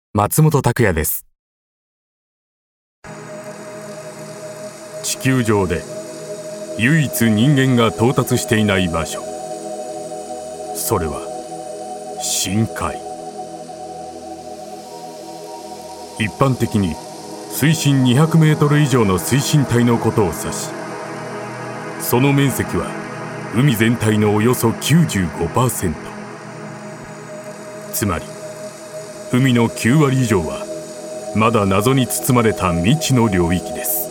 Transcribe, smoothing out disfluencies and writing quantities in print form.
松本拓也です。 地球上で唯一人間が到達していない場所、それは深海。一般的に水深200メートル以上の水深体のことを指し、その面積は海全体のおよそ 95%。 つまり海の9割以上はまだ謎に包まれた未知の領域です。